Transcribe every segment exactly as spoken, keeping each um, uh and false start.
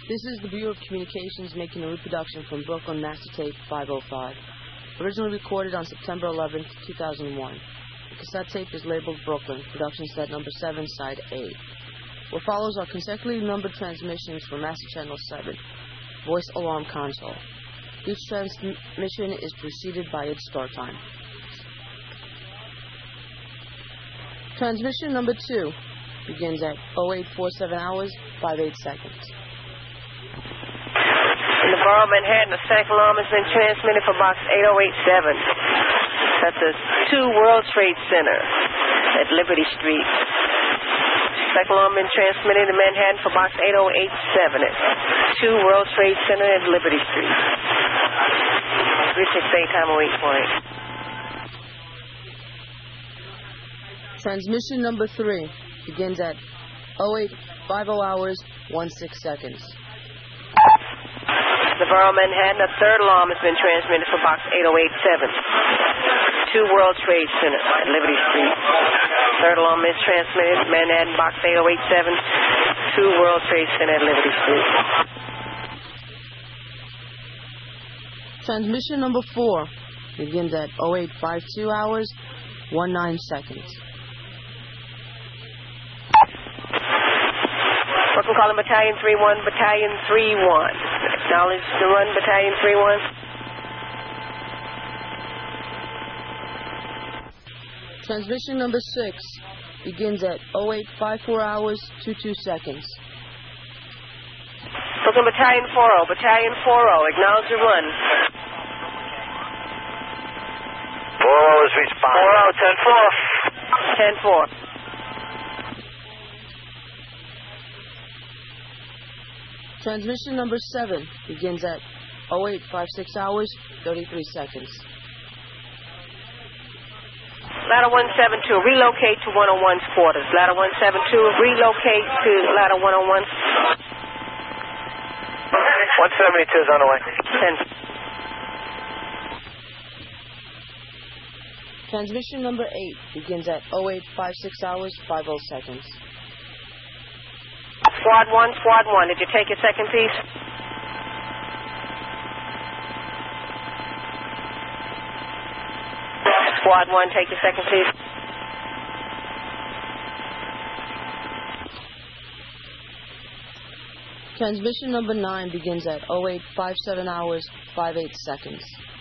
This is the Bureau of Communications making a reproduction from Brooklyn Master Tape five oh five. Originally recorded on September eleventh, two thousand one. The cassette tape is labeled Brooklyn, production set number seven, side A. What follows are consecutively numbered transmissions from Master Channel seven, Voice Alarm Console. Each transmission is preceded by its start time. Transmission number two begins at oh eight forty-seven hours, fifty-eight seconds. In the borough of Manhattan, a second alarm has been transmitted for box eight oh eight seven. That's the two World Trade Center at Liberty Street. Second alarm been transmitted in Manhattan for box eight oh eight seven at two World Trade Center at Liberty Street. Richard Daytime oh eight point. Transmission number three begins at oh eight fifty hours, sixteen seconds. The borough of Manhattan, a third alarm has been transmitted for box eight oh eight seven. Two World Trade Center at Liberty Street. Third alarm is transmitted, Manhattan, box eight oh eight seven. Two World Trade Center at Liberty Street. Transmission number four begins at oh eight fifty-two hours, nineteen seconds. Brooklyn calling Battalion three one, Battalion three one. Acknowledge the run, Battalion three one. Transmission number six begins at oh eight fifty-four hours, twenty-two seconds. Brooklyn Battalion four oh, Battalion four oh, acknowledge the run. four oh is responding. four oh, ten four. ten four. Transmission number seven begins at oh eight fifty-six hours, thirty-three seconds. Ladder one seven two, relocate to one oh one's quarters. Ladder one seven two, relocate to ladder one oh one. one seventy-two is on the way. ten. Transmission number eight begins at oh eight fifty-six hours, fifty seconds. Squad one, Squad one, did you take your second piece? Squad one, take your second piece. Transmission number nine begins at oh eight fifty-seven hours, fifty-eight seconds.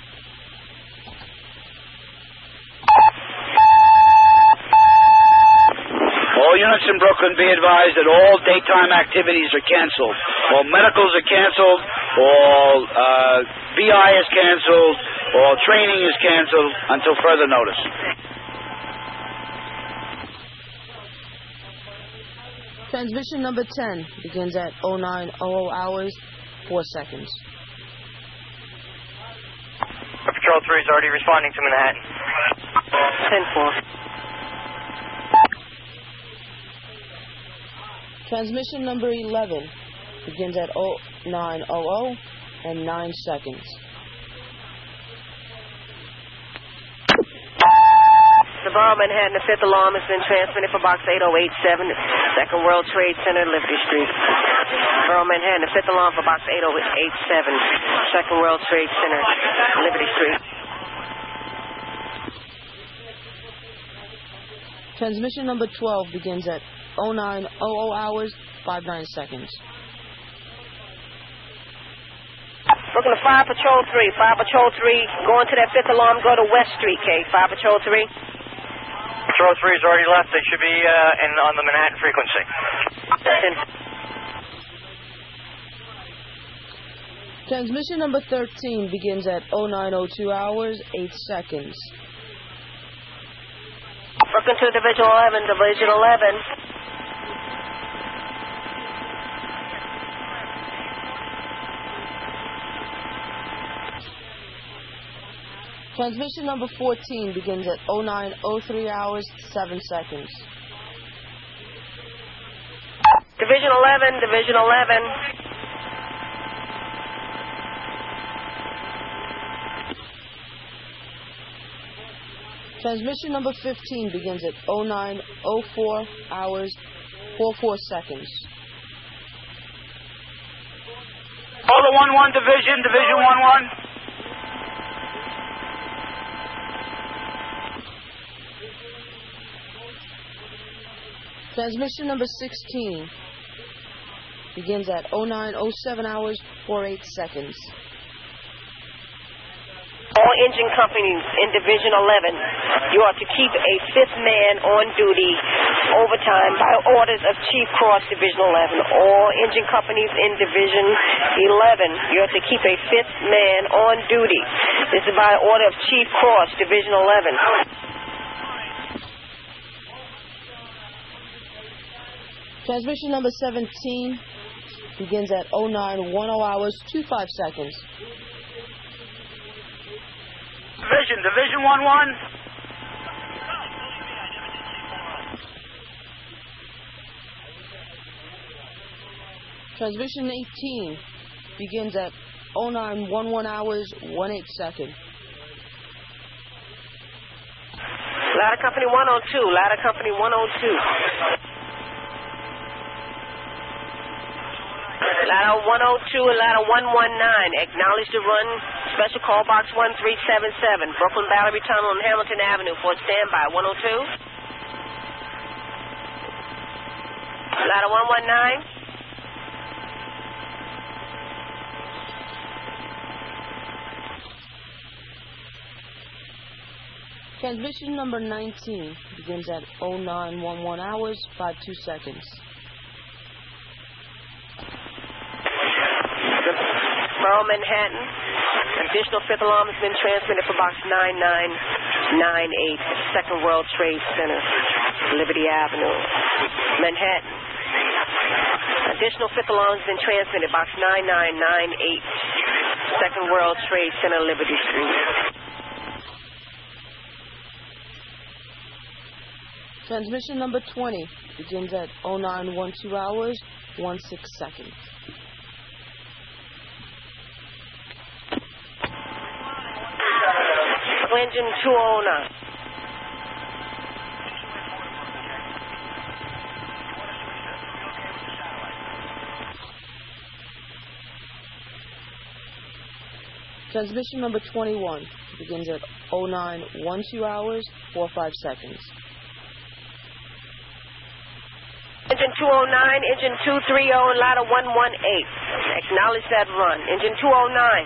All units in Brooklyn be advised that all daytime activities are canceled. All medicals are canceled. All uh, B I is canceled. All training is canceled until further notice. Transmission number ten begins at oh nine hundred hours, four seconds. Patrol three is already responding to Manhattan. ten four. Transmission number eleven begins at oh nine hundred and nine seconds. The borough of Manhattan, the fifth alarm has been transmitted for box eight oh eight seven, Second World Trade Center, Liberty Street. Borough of Manhattan, the fifth alarm for box eight oh eight seven, Second World Trade Center, Liberty Street. Transmission number twelve begins at oh nine hundred hours, fifty-nine seconds. Brooklyn, Fire Patrol three, Fire Patrol three, going to that fifth alarm, go to West Street, K. Fire Patrol three. Patrol three has already left. They should be uh, in on the Manhattan frequency. Transmission number thirteen begins at oh nine oh two hours, eight seconds. Brooklyn to Division eleven, Division eleven. Transmission number fourteen begins at oh nine oh three hours, seven seconds. Division eleven, Division eleven. Transmission number fifteen begins at oh nine oh four hours, forty-four seconds. one one Division, Division one one. Transmission number sixteen begins at oh nine oh seven hours, forty-eight seconds. All engine companies in Division eleven, you are to keep a fifth man on duty overtime by orders of Chief Cross, Division eleven. All engine companies in Division eleven, you are to keep a fifth man on duty. This is by order of Chief Cross, Division eleven. Transmission number seventeen begins at oh nine ten hours, twenty-five seconds. Division, Division one one. Transmission eighteen begins at oh nine eleven hours, eighteen seconds. Ladder Company one oh two, Ladder Company one oh two. Ladder one oh two and Ladder one one nine, acknowledge the run, special call box one three seven seven, Brooklyn Battery Tunnel and Hamilton Avenue for standby, one oh two. Ladder one one nine. Transmission number nineteen begins at oh nine eleven hours, fifty-two seconds. Borough, Manhattan. Additional fifth alarm has been transmitted for box nine nine nine eight, Second World Trade Center, Liberty Avenue, Manhattan. Additional fifth alarm has been transmitted box nine nine nine eight, Second World Trade Center, Liberty Street. Transmission number twenty begins at oh nine twelve hours, sixteen seconds. Engine two oh nine. Transmission number twenty-one begins at oh nine twelve hours, forty-five seconds. Engine two oh nine, engine two thirty, and ladder one one eight. Acknowledge that run. Engine two oh nine.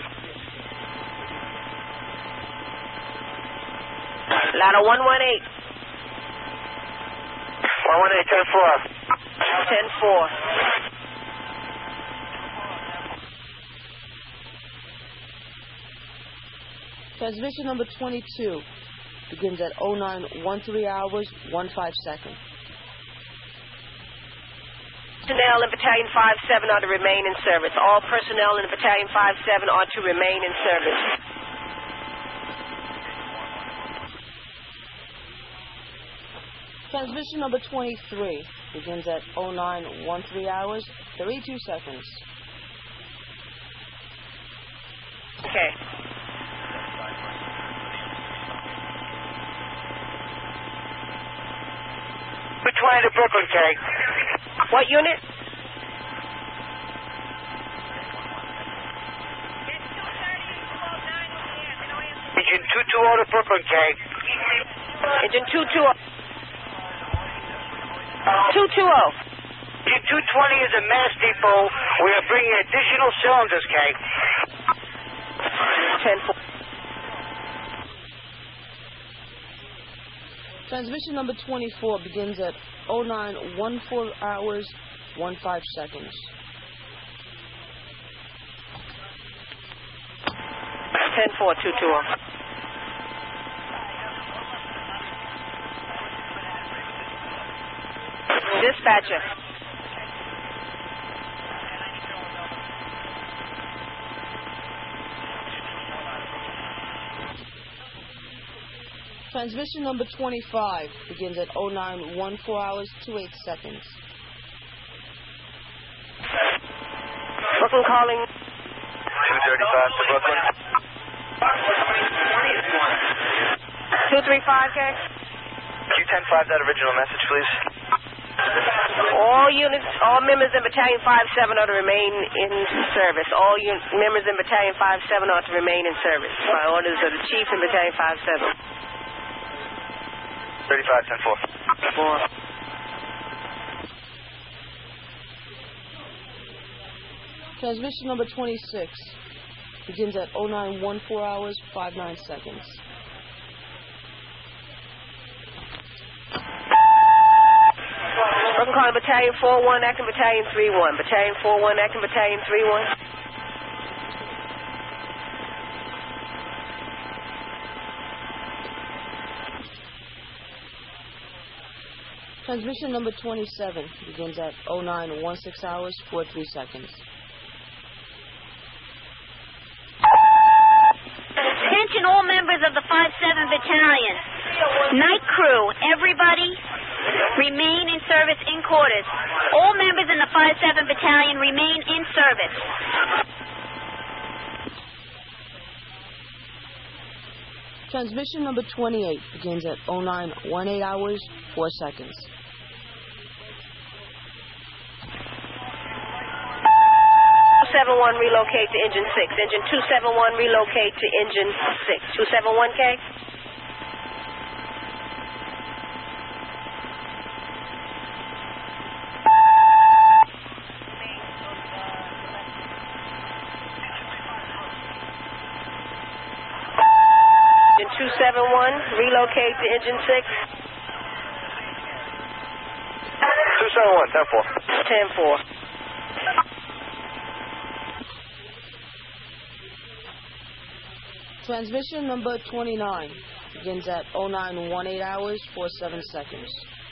Ladder one one eight. one one eight, ten four. ten four. Transmission number twenty-two begins at oh nine thirteen hours, fifteen seconds. Personnel in Battalion five seven are to remain in service. All personnel in Battalion five seven are to remain in service. Transmission number twenty-three begins at oh nine thirteen hours, thirty-two seconds. Okay. two twenty to Brooklyn, K. What unit? Engine two twenty to Brooklyn, K. Engine two twenty. two twenty. Engine two twenty is a mass depot. We are bringing additional cylinders, K. ten four. Transmission number twenty-four begins at oh nine fourteen hours, fifteen seconds. ten four, two twenty. Dispatcher. Transmission number twenty-five begins at oh nine fourteen hours, twenty-eight seconds. Brooklyn calling. two thirty-five to Brooklyn. two three five, K. Q ten five, that original message, please. All units, all members in Battalion five seven are to remain in service. All un- members in Battalion five seven are to remain in service by orders of the Chief in Battalion five seven. thirty-five ten four. Four. Transmission number twenty-six begins at oh nine one four hours, five nine seconds. I'm calling Battalion four one, acting Battalion three one. Battalion four one, acting Battalion three one. Transmission number twenty-seven begins at oh nine one six hours, forty-three seconds. Attention all members of the five seven Battalion. Night crew, everybody remain in service in quarters. All members in the five seven Battalion remain in service. Transmission number twenty-eight begins at oh nine one eight hours, four seconds. two seven one, relocate to engine six. Engine two seven one, relocate to engine six. two seven one K. Engine two seven one, relocate to engine six. two seven one, ten four. ten four. Transmission number twenty-nine begins at oh nine one eight hours, forty-seven seconds.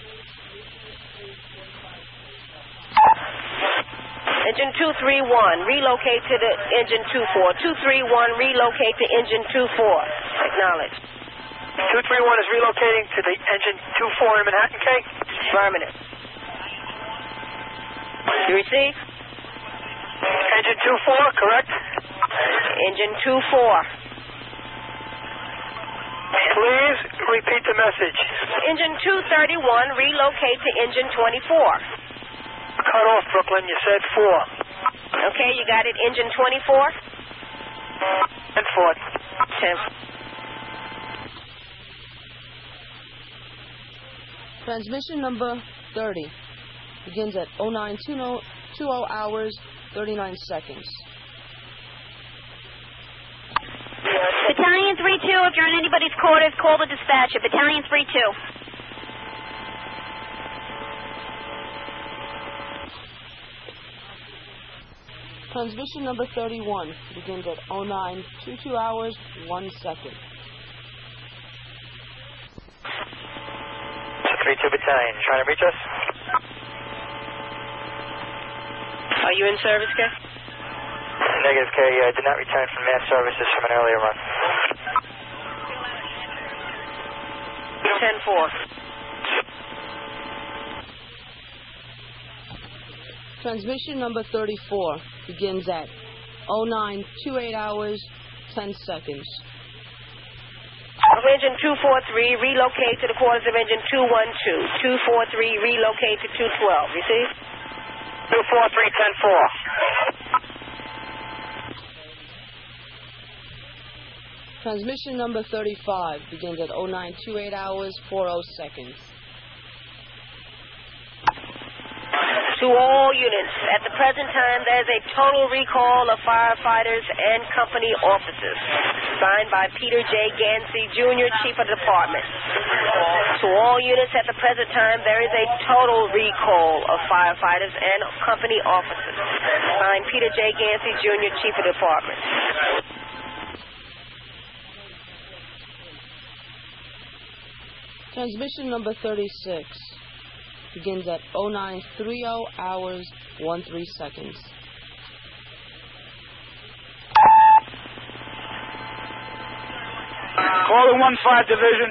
Engine two three one, relocate to the engine two four. two three one, relocate to engine two four. Acknowledge. two three one is relocating to the engine two four in Manhattan, K. Affirmative. You receive? Engine two four, correct? Engine two four. Please repeat the message. Engine two thirty-one, relocate to engine twenty-four. Cut off, Brooklyn. You said four. Okay, you got it. Engine twenty-four? And four. ten. Transmission number thirty begins at oh nine two oh hours, thirty-nine seconds. Battalion three two, if you're in anybody's quarters, call the dispatcher. Battalion three two. Transmission number thirty-one begins at oh nine two two hours, one second. three two Battalion, trying to reach us? Are you in service, K? Negative, K. I did not return from mass services from an earlier run. ten four. Transmission number thirty-four begins at oh nine two eight hours, ten seconds. Of engine two forty-three, relocate to the quarters of engine two twelve. two forty-three, relocate to two twelve. You see? two four three ten four. Transmission number thirty-five begins at oh nine two eight hours, forty seconds. To all units, at the present time, there's a total recall of firefighters and company officers. Signed by Peter J. Gansey, Junior Chief of Department. To all units, at the present time, there is a total recall of firefighters and company officers. Signed Peter J. Gansey, Junior Chief of Department. Transmission number thirty-six begins at oh nine thirty hours, thirteen seconds. Call the one five Division.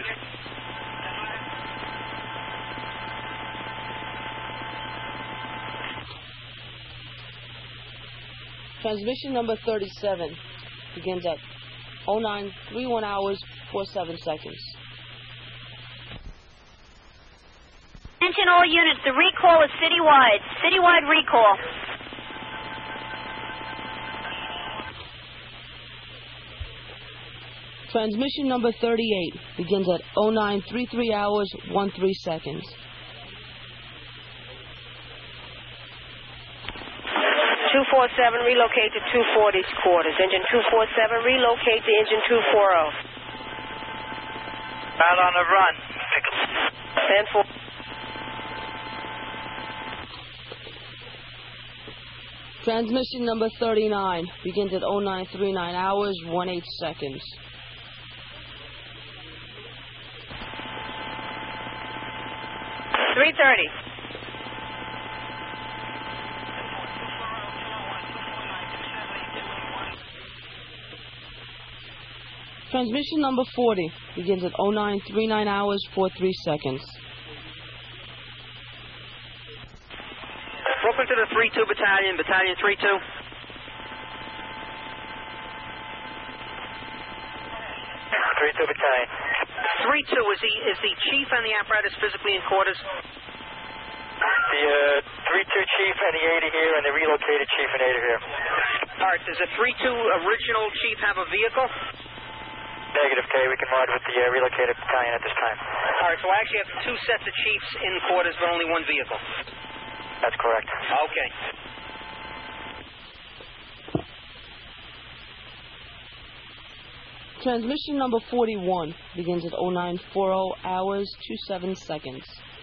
Transmission number thirty-seven begins at oh nine thirty-one hours, forty-seven seconds. Attention all units, the recall is citywide. Citywide recall. Transmission number thirty-eight begins at oh nine thirty-three hours, thirteen seconds. two forty-seven, relocate to two forty's quarters. Engine two forty-seven, relocate to engine two forty. Out on the run. ten four. Transmission number thirty-nine begins at oh nine thirty-nine hours, eighteen seconds. three thirty. Transmission number forty begins at oh nine thirty-nine hours, forty-three seconds. Brooklyn to the three two Battalion, Battalion three two. three two Battalion. three two, is the, is the chief and the apparatus physically in quarters? The uh, three two chief and the eighty here, and the relocated chief and eighty here. All right, does the three two original chief have a vehicle? Negative, K. We can ride with the uh, relocated battalion at this time. All right, so I actually have two sets of chiefs in quarters, but only one vehicle. That's correct. Okay. Transmission number forty-one begins at oh nine forty hours, twenty-seven seconds.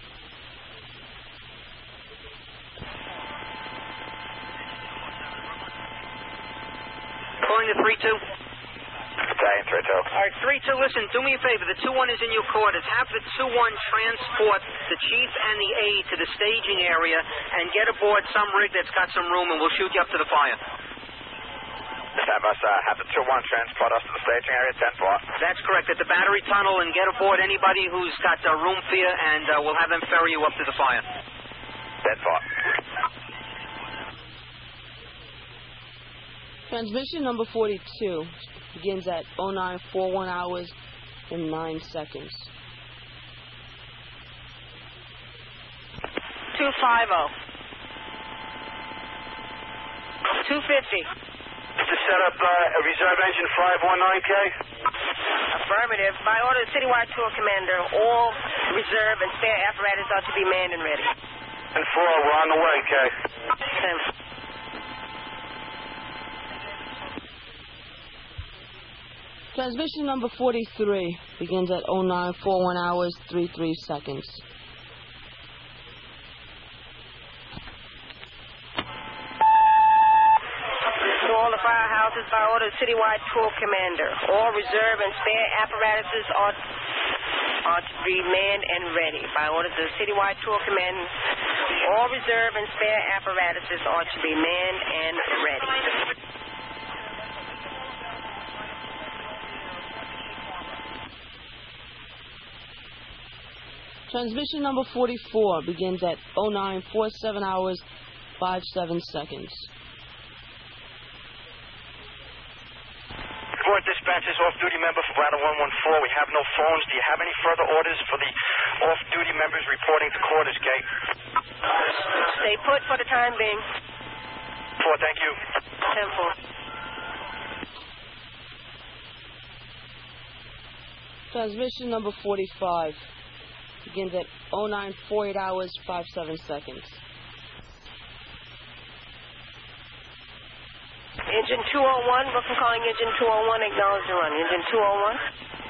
Calling the three two. Battalion three two. All right, three two, listen, do me a favor. The two one is in your quarters. Have the two one transport the chief and the aide to the staging area and get aboard some rig that's got some room, and we'll shoot you up to the fire. Have us uh, have the two one transport us to the staging area, ten four. That's correct, at the battery tunnel, and get aboard anybody who's got uh, room for you, and uh, we'll have them ferry you up to the fire. ten four. Transmission number forty-two begins at oh nine forty-one hours and nine seconds. two fifty. two fifty. To set up uh, a reserve engine five one nine, K. Affirmative. By order of Citywide Tour Commander, all reserve and spare apparatus are to be manned and ready. And four, we're on the way, K. ten. Transmission number forty-three begins at oh nine forty-one hours, thirty-three seconds. To all the firehouses, by order of Citywide Tour Commander, all reserve and spare apparatuses are, are to be manned and ready. By order of the Citywide Tour Commander, all reserve and spare apparatuses are to be manned and ready. Transmission number forty-four begins at oh nine forty-seven hours, fifty-seven seconds. Report dispatches, off-duty member for Bravo one one four. We have no phones. Do you have any further orders for the off-duty members reporting to quarters, Gate? Stay put for the time being. Four, thank you. ten four. Transmission number forty-five begins at oh nine forty-eight hours, fifty-seven seconds. Engine two oh one, Brooklyn calling engine two oh one, acknowledge the run. Engine two oh one.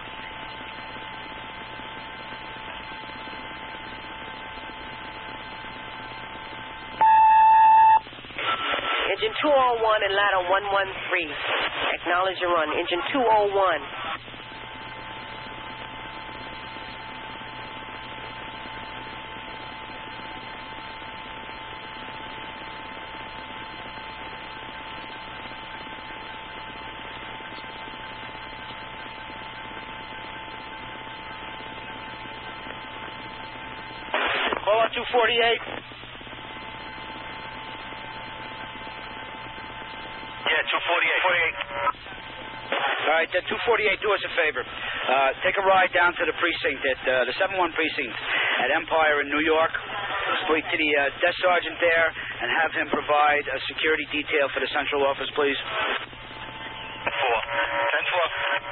Engine two oh one and ladder one one three, acknowledge the run. Engine two oh one. two forty-eight. Yeah, two forty-eight. forty-eight. All right, uh, two forty-eight, do us a favor. Uh, take a ride down to the precinct, at uh, the seven one precinct at Empire in New York. Speak to the uh, desk sergeant there and have him provide a security detail for the central office, please. Four. Ten four.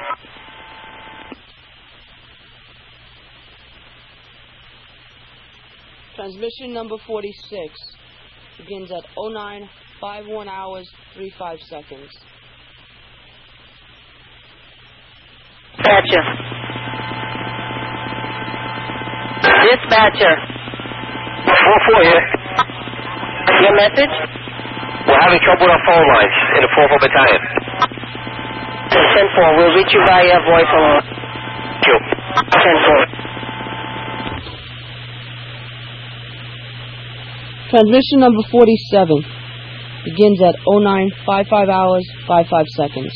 Transmission number forty-six begins at oh nine fifty-one hours thirty-five seconds. Dispatcher. Dispatcher. Four four here. Your message? We're having trouble with our phone lines in the four four battalion. ten four. We'll reach you via voice alone. Thank you. ten four. Transmission number forty-seven begins at oh nine fifty-five hours fifty-five seconds.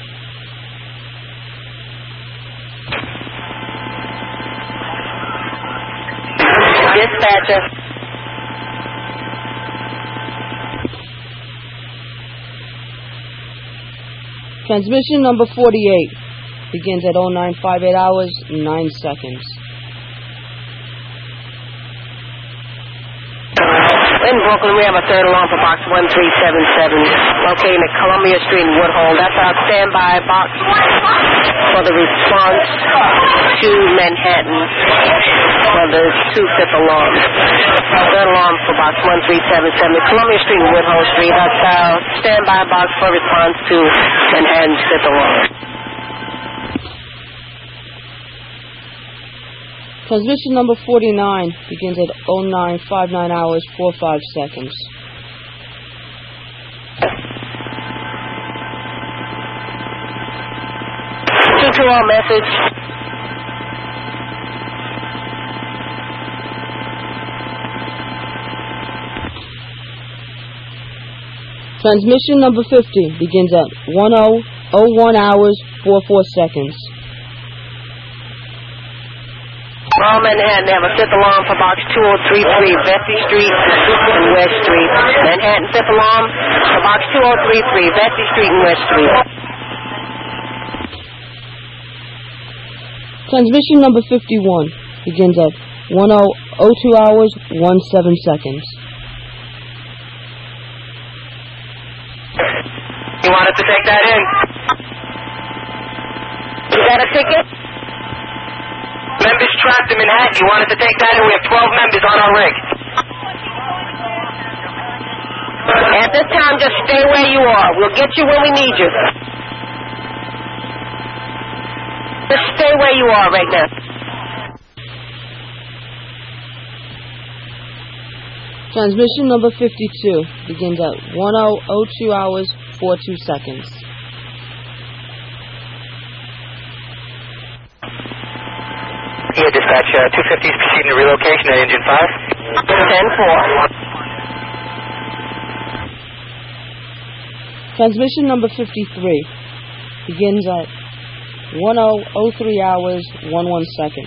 Dispatcher. Transmission number forty-eight begins at oh nine fifty-eight hours nine seconds. In Brooklyn, we have a third alarm for box one three seven seven, located at Columbia Street in Woodhull. That's our standby box for the response to Manhattan for the two fifth alarms. Third alarm for box one three seven seven, Columbia Street and Woodhull Street. That's our standby box for response to Manhattan's fifth alarm. Transmission number forty-nine begins at oh nine fifty-nine hours forty-five seconds. two two all message. Transmission number fifty begins at ten oh one hours forty-four seconds. All Manhattan, they have a fifth alarm for box two oh three three, Vesey Street and West Street. Manhattan fifth alarm for box two oh three three, Vesey Street and West Street. Transmission number fifty-one begins at ten oh two hours seventeen seconds. You wanted to take that in? You got a ticket? Members trapped in Manhattan. You wanted to take that in? We have twelve members on our rig. At this time, just stay where you are. We'll get you when we need you. Just stay where you are right now. Transmission number fifty-two begins at ten oh two hours forty-two seconds. Here, dispatch, uh, two fifty is proceeding to relocation at engine five. ten four. Transmission number fifty-three begins at ten oh three hours eleven seconds.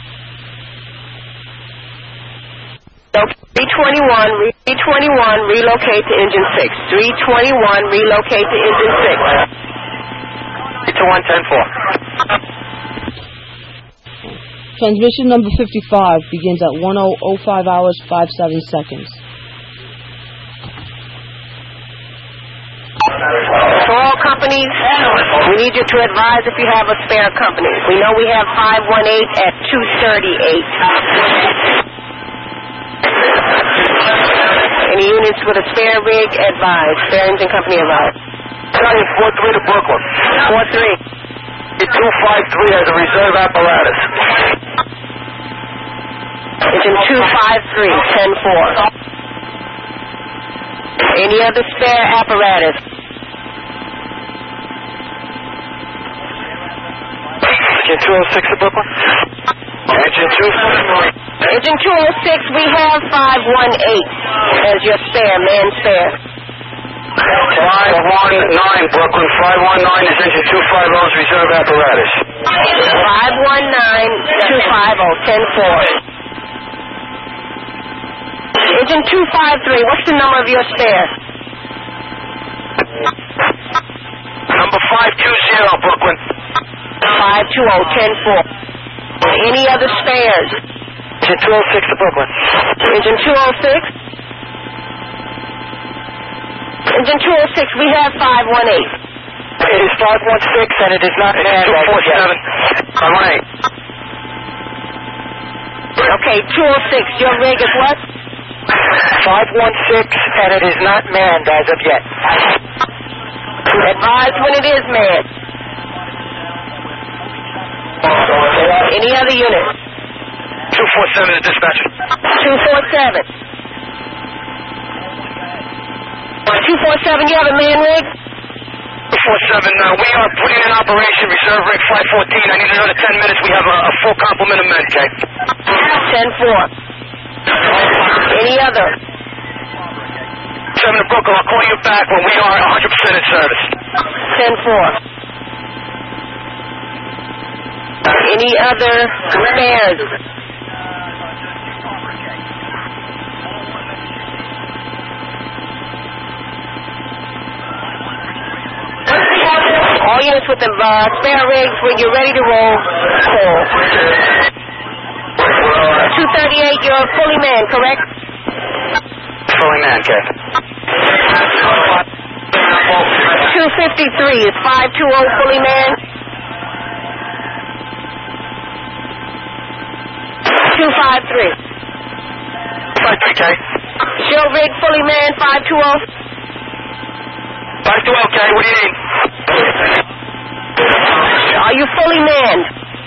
three twenty-one, three twenty-one, relocate to engine six. three twenty-one, relocate to engine six. three two one, ten four. Transmission number fifty-five begins at ten oh five hours fifty-seven seconds. For all companies, we need you to advise if you have a spare company. We know we have five one eight at two thirty-eight. Any units with a spare rig, advise. Spare engine company, advise. Charlie four three to Brooklyn. four three. two five three has a reserve apparatus. Engine two five three, ten four. Any other spare apparatus? Engine two oh six to Brooklyn. Engine two. Engine two oh six, we have five one eight as your spare, man spare. five one nine, Brooklyn. five one nine is engine two fifty's reserve apparatus. five one nine, two fifty, ten four. Engine two five three, what's the number of your spare? Number five two zero, Brooklyn. five two zero, ten four. Any other spares? Engine two oh six to Brooklyn. Engine two oh six. Engine two oh six, we have five one eight. It is five one six, and it is not manned. two four seven. five one eight. Okay, two oh six, your rig is what? five one six, and it is not manned as of yet. Advise when it is manned. Any other unit? two four seven to dispatcher. two four seven. two four seven, you have a man rig? two four seven, uh, we are putting in operation reserve rig five fourteen. I need another ten minutes. We have a, a full complement of men, okay? ten four. Any other? seven to Brooklyn, I'll call you back when we are one hundred percent in service. ten four. Any other spares? All units with the uh, spare rigs, when you're ready to roll, call. two thirty-eight, you're fully manned, correct? Fully manned, okay. two fifty-three, is five two zero fully manned? two five three. five three, okay. Is your rig fully manned, five two zero? five two zero, okay. What do you need? Are you fully manned?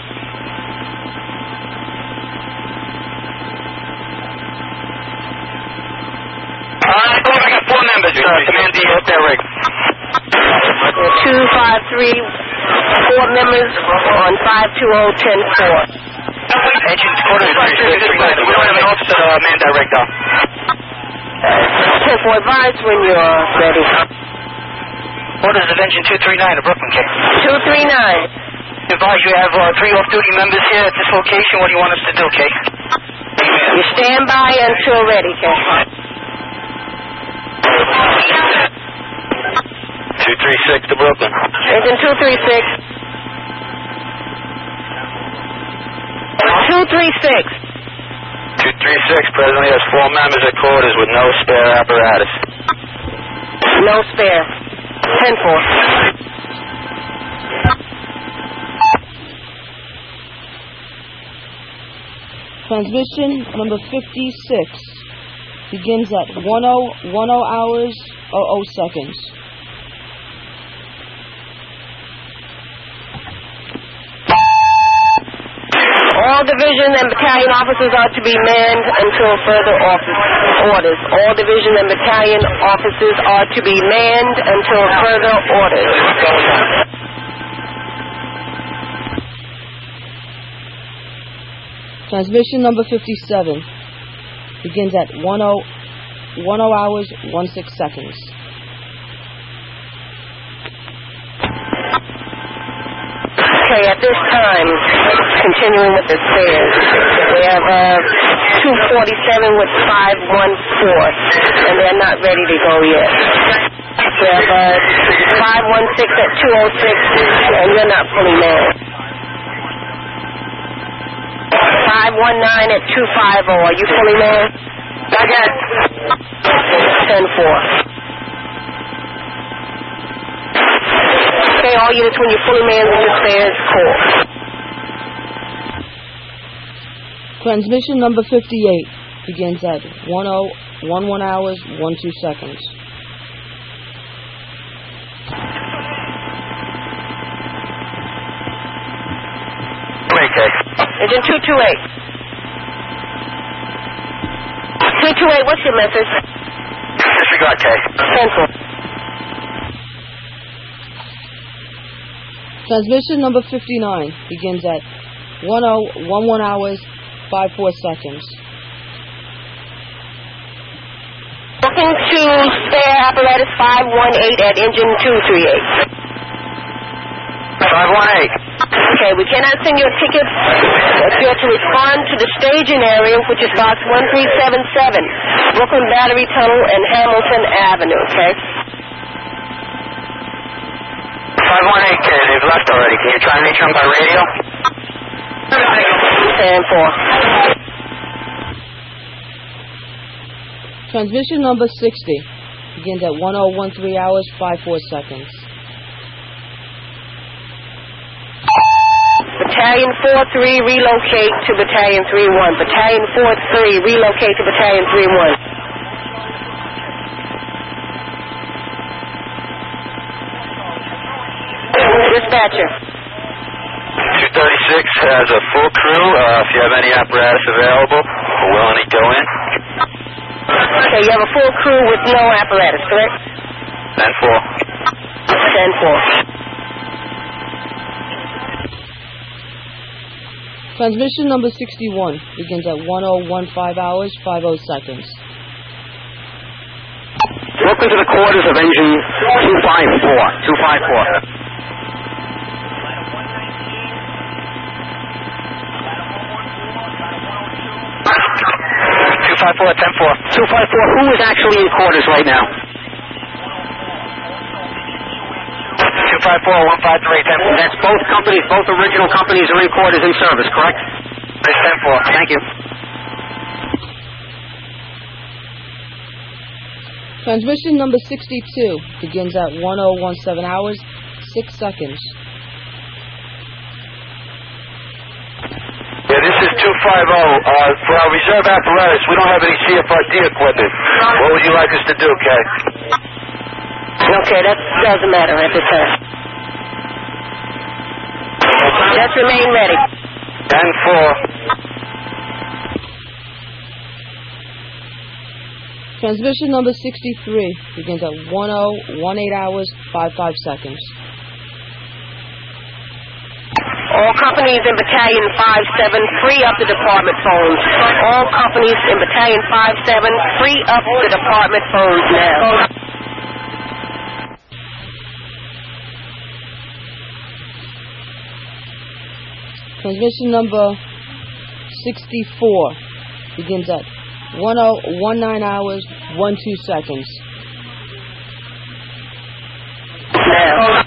Uh, I believe I got four members uh, command the uh, their rig. two five three, four members on five two zero, ten four. Engine quarter is three six three nine. We don't have an officer to uh, man that rig, though. ten four, advise when you're ready. Orders of engine two three nine to Brooklyn, okay? two three nine. Advise you have uh, three off-duty members here at this location. What do you want us to do, okay? You stand by until ready, okay? two three six to Brooklyn. Engine two three six. two three six. two three six presently has four members at quarters with no spare apparatus. No spare. ten four. Transmission number fifty-six begins at one oh one oh hours oh oh seconds. All division and battalion officers are to be manned until further office orders. All division and battalion officers are to be manned until further orders. Transmission number fifty-seven begins at one oh one oh hours sixteen seconds. Okay, at this time, continuing with the spares, we have uh, two forty-seven with five one four, and they're not ready to go yet. We have uh, five one six at two oh six, and you're not fully manned. five one nine at two fifty, are you fully manned? Back at ten four. Okay, all units, when you're fully manned with your spares, call. Transmission number fifty-eight begins at one oh one one hours twelve seconds. Okay. Engine two two eight. two two eight, what's your message? Disregard, K. Cancel. Transmission number fifty-nine begins at one oh one one hours fifty-four seconds. Looking to spare apparatus five one eight at engine two three eight. five one eight. Okay, we cannot send you a ticket if you're to respond to the staging area, which is box one three seven seven, Brooklyn Battery Tunnel and Hamilton Avenue, okay? five one eight, K. They've left already. Can you try and reach them by radio? ten four. Transmission number sixty begins at one oh one three hours, five four seconds. Battalion four three, relocate to Battalion three one. Battalion four three, relocate to Battalion three one. Dispatcher. two thirty-six has a full crew. Uh, if you have any apparatus available, we're willing to go in. Okay, you have a full crew with no apparatus, correct? ten four. ten four. Transmission number sixty-one begins at one oh one five hours, five oh seconds. Welcome to the quarters of engine two five four. two five four. two five four, ten four. two five four, who is actually in quarters right now? two five four, one five three, ten four. That's both companies, both original companies are in quarters in service, correct? It's ten four. Thank you. Transmission number sixty-two begins at one oh one seven hours, six seconds. Yeah, this is two five oh. Uh, for our reserve apparatus, we don't have any C F R D equipment. What would you like us to do, Kay? Okay, that doesn't matter at this time. Let's remain ready. ten four. Transmission number sixty-three begins at one oh one eight hours, five five seconds. All companies in Battalion five seven, free up the department phones. All companies in Battalion five seven, free up the department phones now. Transmission number sixty-four begins at one oh one nine hours, one two seconds. Now.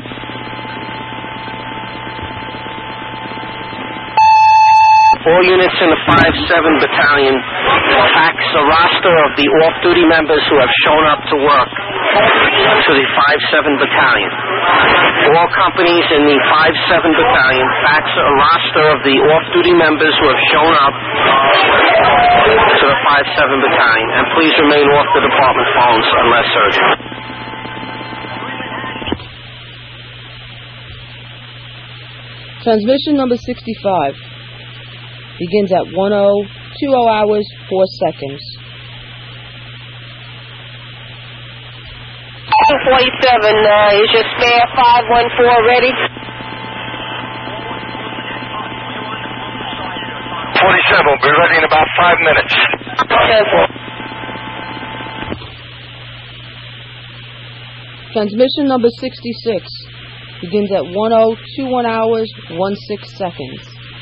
All units in the five seven Battalion fax a roster of the off-duty members who have shown up to work to the five seven Battalion. All companies in the five seven Battalion fax a roster of the off-duty members who have shown up to the five seven Battalion. And please remain off the department phones unless urgent. Transmission number sixty-five begins at one oh two oh hours, four seconds. two forty-seven, uh, is your spare five one four ready? forty-seven, we'll be ready in about five minutes. ten four. Transmission number sixty-six begins at one oh two one hours, one six seconds.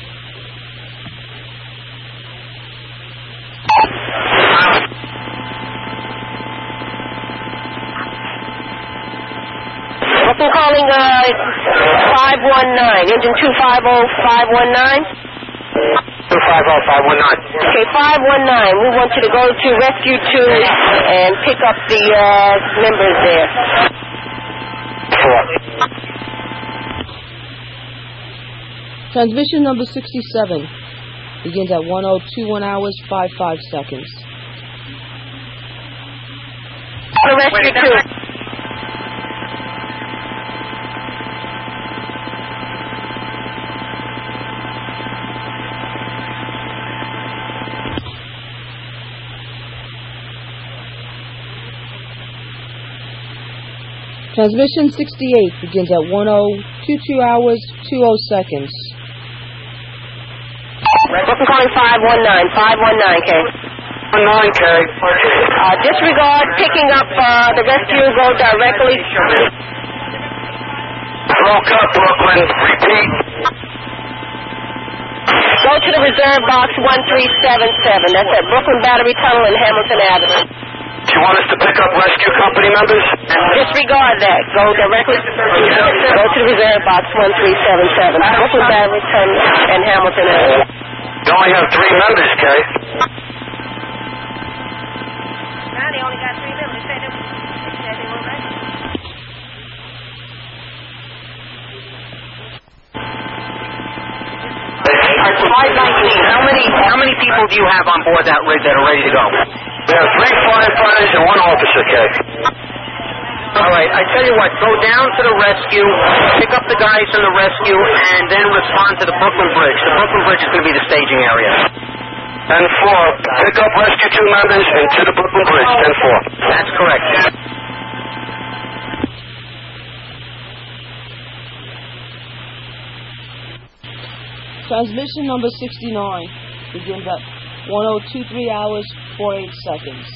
I'm calling uh, five one nine, engine two five oh, five one nine. two five oh, five one nine. Okay, five one nine, we want you to go to Rescue two and pick up the uh, members there. Four. Transmission number sixty-seven begins at one oh two one hours, five five seconds. Rescue two. Transmission sixty-eight begins at one oh two two hours, two oh seconds. Brooklyn calling five one nine, five one nine, K. one nine, K. Uh, disregard picking up uh, the rescue, go directly. Broke up, Brooklyn. Repeat. Go to the reserve box one three seven seven. That's at Brooklyn Battery Tunnel and Hamilton Avenue. Do you want us to pick up rescue company members? Disregard that. Go directly. Go to the reserve box one three seven seven. Brooklyn Battery Tunnel and Hamilton Avenue. You only have three members, Kay. five nineteen, how many how many people do you have on board that rig that are ready to go? We have three firefighters and one officer, Kay. All right, I tell you what, go down to the rescue, pick up the guys from the rescue, and then respond to the Brooklyn Bridge. The Brooklyn Bridge is going to be the staging area. ten four, pick up rescue two members and to the Brooklyn Bridge, ten four. That's correct. Transmission number sixty-nine begins at one oh two three hours, forty-eight seconds.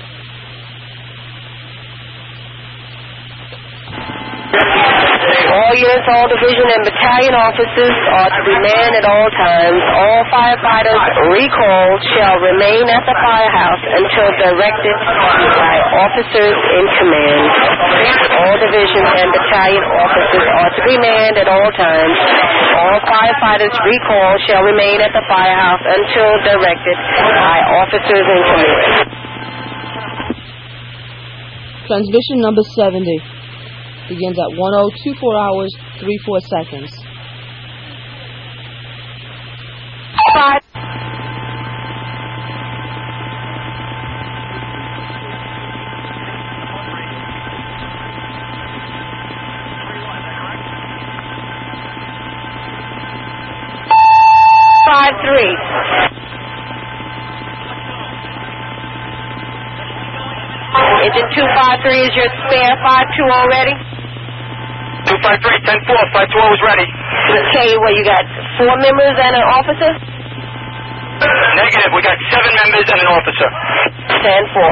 All units, all division, and battalion officers are to be manned at all times. All firefighters recalled shall remain at the firehouse until directed by officers in command. All division and battalion officers are to be manned at all times. All firefighters recalled shall remain at the firehouse until directed by officers in command. Transmission number seventy begins at one oh two four hours, thirty-four seconds. Five. Five three. Engine two five three is your spare five two already? two five three, ten four, five two is ready. Okay, well, you got four members and an officer? Negative, we got seven members and an officer. ten four.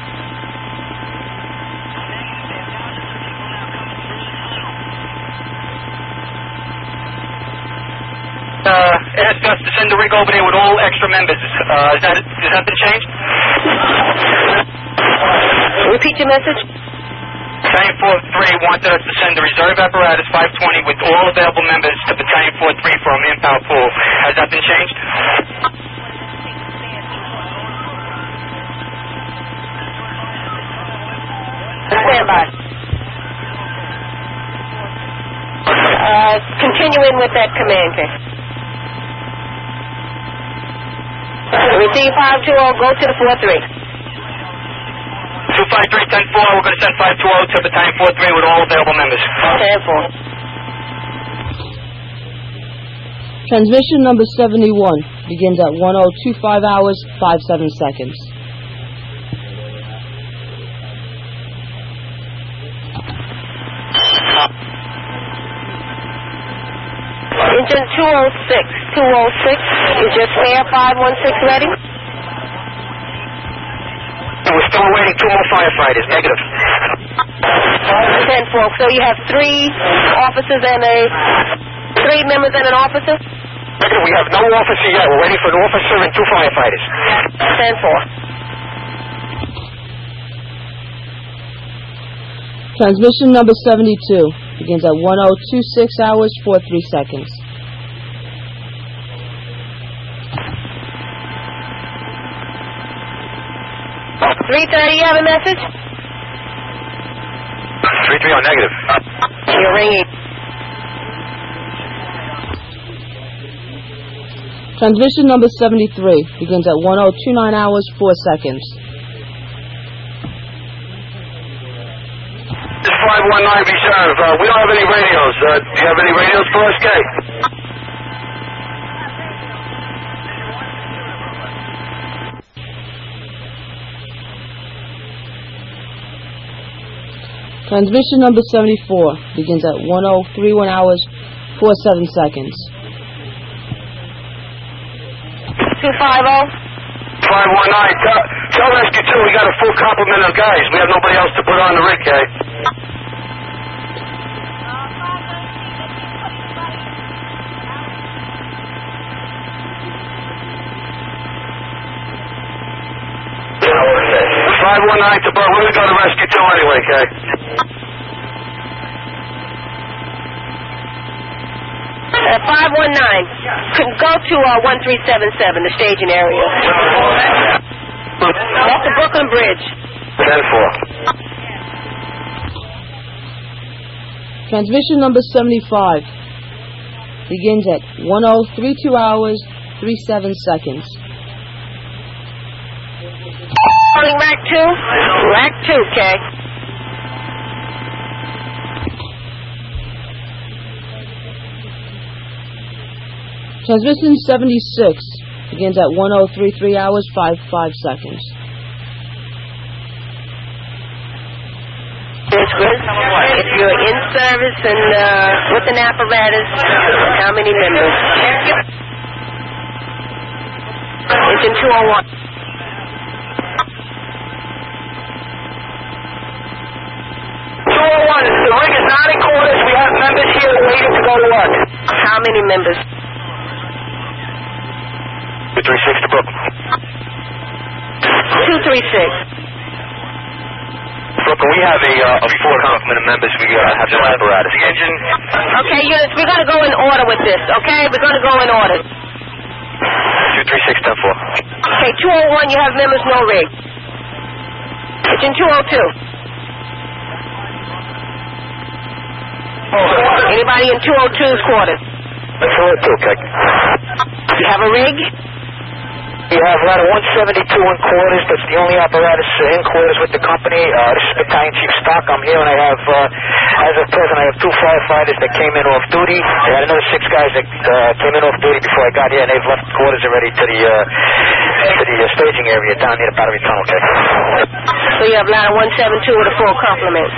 Uh, asked us to send the rig over there with all extra members. Uh, is that, has that been changed? Repeat your message. Battalion four three wanted us to send the reserve apparatus five twenty with all available members to Battalion four three for a manpower pool. Has that been changed? Stand by. Uh, continuing with that command, okay? Receive five two oh, go to the four three. two five three, ten four, we're going to send five two oh to Battalion four three with all available members. ten four. Transmission number seventy-one begins at one oh two five hours, fifty-seven seconds. Engine two oh six. two oh six. Is your spare five one six ready? We're still awaiting two more firefighters. Negative. ten four. So you have three officers and a... Three members and an officer? Negative, we have no officer yet. We're waiting for an officer and two firefighters. ten four. Transmission number seventy-two begins at one oh two six hours, forty-three seconds. three thirty, you have a message? three three on negative. You're ringing. Transmission number seventy-three begins at one oh two nine hours, four seconds. This is five one nine reserve. Uh, we don't have any radios. Uh, do you have any radios for us, Kay? Transmission number seventy-four begins at one oh three one hours, forty-seven seconds. two five oh. five one nine. Tell, tell Rescue two we got a full complement of guys. We have nobody else to put on the rig, Kay. five one nine to Bert. We're going to go to Rescue two anyway, Kay. Uh, five one nine. Could go to uh, one three seven seven, the staging area. That's the Brooklyn Bridge. ten four. Transmission number seventy-five begins at one oh three two hours, thirty-seven seconds. Calling rack two? Rack two, Kay. Transmission seventy-six begins at one oh three three hours, fifty-five seconds. Yes, Chris. If you're in service and uh, with an apparatus, how many members? Engine two oh one. two oh one, the rig is not in quarters. We have members here waiting to go to work. How many members? two three six to Brooklyn. two three six. Brooklyn, we have a, uh, a full complement of members. We uh, have no apparatus. The engine. Okay, units, we're going to go in order with this, okay? We're going to go in order. two three six ten four. Okay, two oh one, you have members, no rig. Engine two oh two. Anybody in two oh two's quarters? two oh two, okay. You have a rig? We have ladder one seventy-two in quarters. That's the only apparatus uh, in quarters with the company. Uh, this is Battalion Chief Stock. I'm here, and I have, uh, as of present, I have two firefighters that came in off duty. I had another six guys that uh, came in off duty before I got here, and they've left quarters already to the uh, to the uh, staging area down near the battery tunnel. Okay. So you have ladder one seventy-two with a full complement.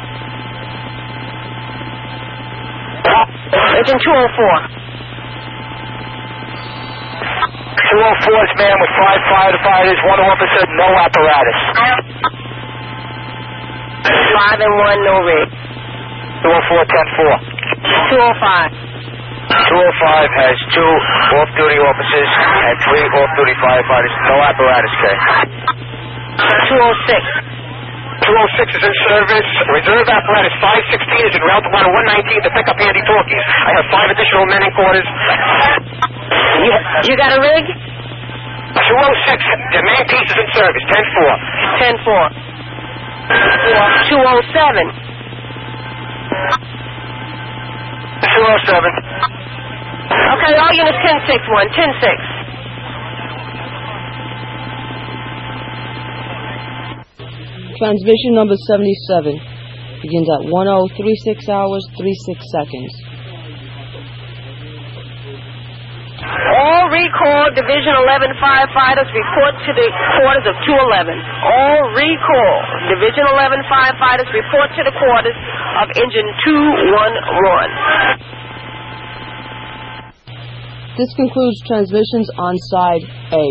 Engine two oh four. two oh four is manned with five firefighters, one officer, no apparatus. Five and one, no rig. two oh four ten four. two oh five. two oh five has two off-duty officers and three off-duty firefighters, no apparatus, okay. two oh six. two oh six is in service. Reserve apparatus five sixteen is in route to ladder one nineteen to pick up Andy Talkies. I have five additional men in quarters. You, you got a rig? two oh six, the main piece is in service, ten four. ten four. two oh seven. two oh seven. Okay, all units ten six one, ten six. Transmission number seventy-seven begins at one oh three six hours, thirty-six seconds. All recall Division eleven firefighters report to the quarters of two eleven. All recall Division eleven firefighters report to the quarters of Engine two one one. This concludes transmissions on side A.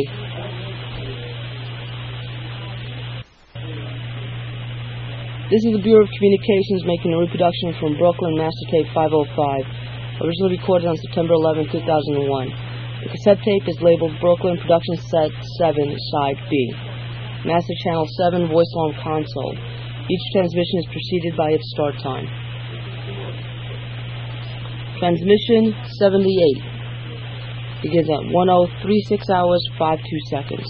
This is the Bureau of Communications making a reproduction from Brooklyn Master Tape five oh five, originally recorded on September eleventh, two thousand one. The cassette tape is labeled Brooklyn Production Set seven, Side B. Master Channel seven, Voice Alarm Console. Each transmission is preceded by its start time. Transmission seventy-eight begins at one oh three six hours, fifty-two seconds.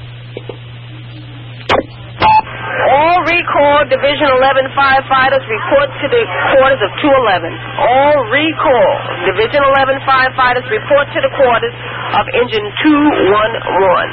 All recall Division eleven firefighters report to the quarters of two eleven. All recall Division eleven firefighters report to the quarters of Engine two one one.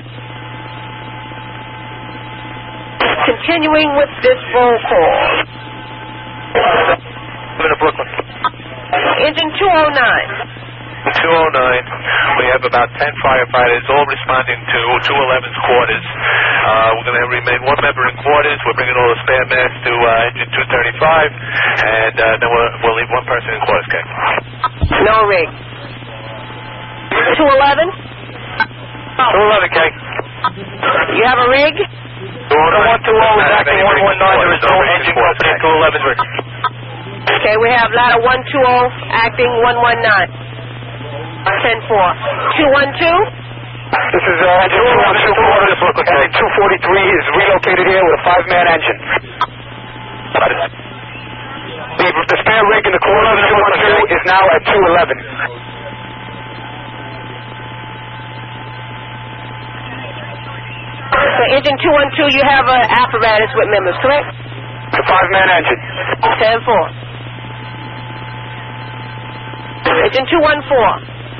Continuing with this roll call. Coming to Brooklyn. Engine two oh nine. two oh nine, we have about ten firefighters all responding to two eleven's quarters. Uh, we're going to remain one member in quarters. We're bringing all the spare mass to uh, engine two thirty-five, and uh, then we'll, we'll leave one person in quarters, okay? No rig. two eleven? two eleven, K. You have a rig? one two oh is acting one one nine. There is no engine company two eleven rig. Okay, we have ladder one two oh acting one one nine. ten four. two one two? This is uh, engine two one two quarters. Engine two forty-three is relocated here with a five-man engine. The, the spare rig in the corner of two one two is now at two eleven. Okay, engine two one two, you have an apparatus with members, correct? The five-man engine. ten four. Engine two one four.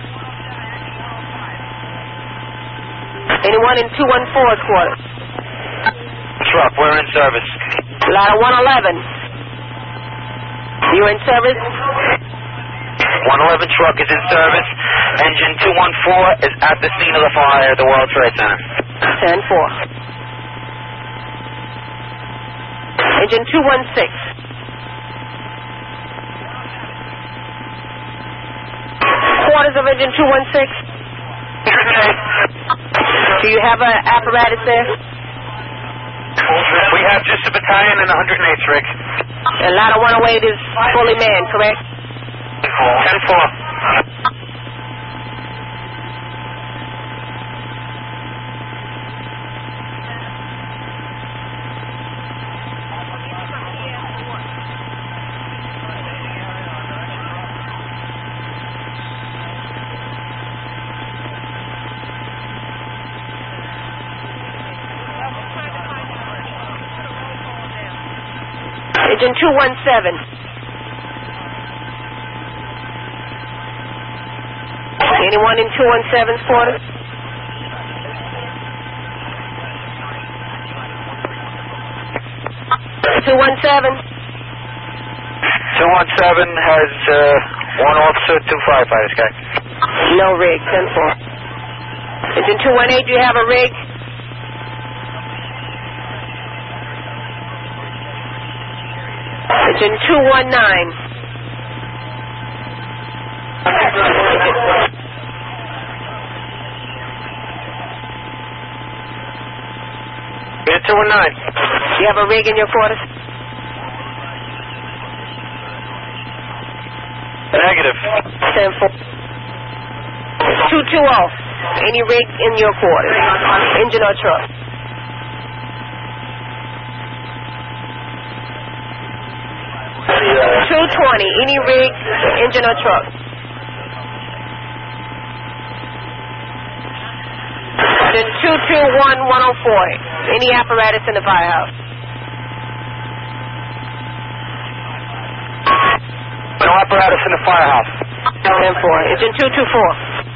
Anyone in two one four's quarters? Truck, we're in service. Ladder one eleven. You in service? one eleven truck is in service. Engine two one four is at the scene of the fire at the World Trade Center. ten four. Engine two one six. Quarters of engine two one six. Do you have an apparatus there? We have just a battalion and one oh eighth rig. And ladder one oh eight is fully manned, correct? ten four. Engine two one seven. Anyone in two one seven's quarters? two one seven. two one seven has uh, one officer, two firefighters, guy. No rig, ten four. Engine two one eight, do you have a rig? Engine two one nine. Engine two one nine. Do you have a rig in your quarters? Negative. ten four. two two zero. Any rig in your quarters? Engine or truck? two twenty. Any rig, engine or truck? Then two two one one oh four. Any apparatus in the firehouse? No apparatus in the firehouse. ten four. Engine two two four.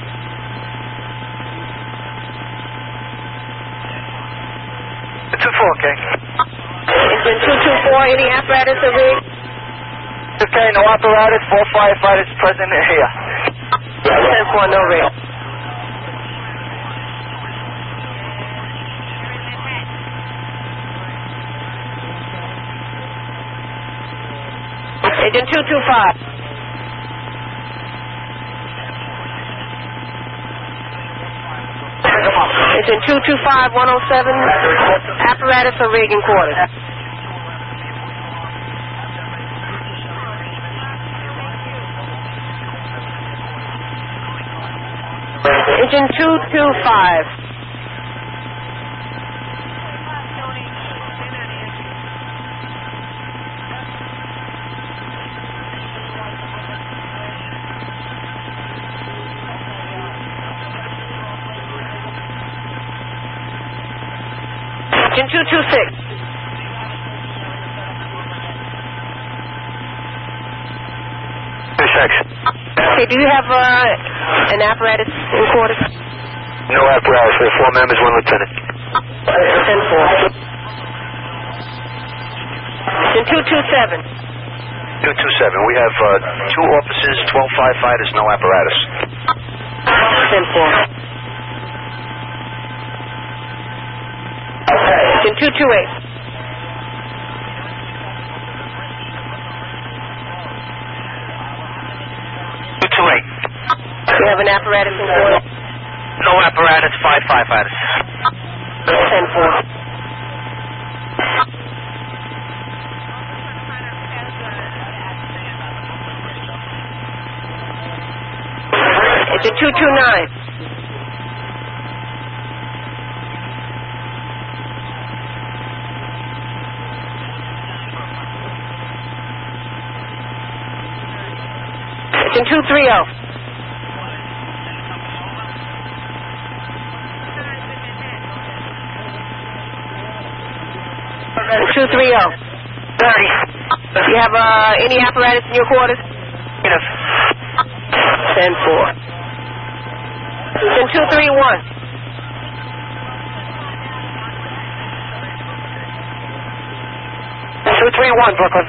two four, okay. Engine two two four. Any apparatus or rig? Okay, no apparatus, four firefighters present here. ten four, no rig. Engine two two five. Engine two two five, one oh seven. Apparatus or rig in quarters? Engine two two five. Engine two two six. two six. Okay, do you have uh, an apparatus in quarters? No apparatus. We have four members, one lieutenant. ten four. Engine two two seven. two two seven. We have uh, two officers, twelve firefighters, no apparatus. ten four. Engine two two eight. two two eight. Do you have an apparatus in quarters? No apparatus, five firefighters. ten four. Engine two two nine. Engine two three zero. two three zero. thirty. Do you have uh, any apparatus in your quarters? Negative. ten four. Then two three one. two three one, Brooklyn.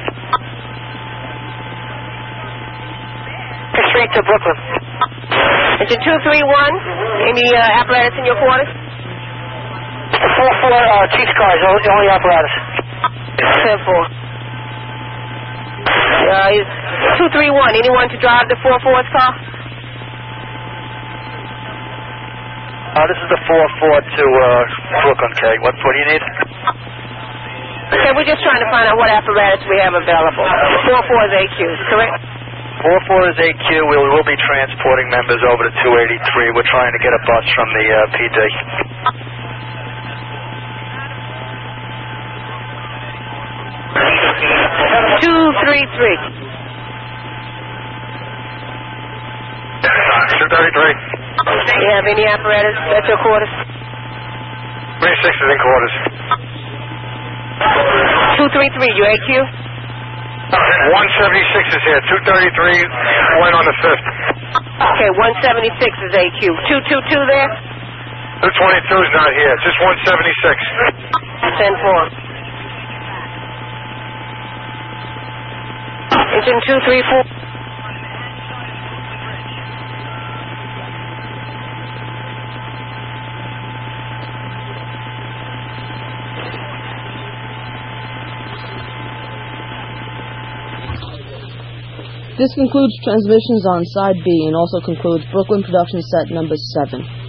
six three to Brooklyn. Engine two three one. Any uh, apparatus in your quarters? four four uh, Chief's car is the only, only apparatus. ten four. Uh, two three one. Anyone to drive the four four's car? Uh, this is the four four to uh, Brooklyn, Kay. What, what do you need? Okay, we're just trying to find out what apparatus we have available. four four is A Qs, correct? four four is A Q. We will be transporting members over to two eighty-three. We're trying to get a bus from the uh, P D. two three three. two thirty-three. Do you have any apparatus at your quarters? three six is in quarters. two three three, you A Q? one seventy-six is here. two thirty-three went on the fifth. Okay, one seventy-six is A Q. two two two there? two twenty-two is not here. Just one seventy-six. ten four. Engine two three four. This concludes transmissions on Side B and also concludes Brooklyn production set number seven.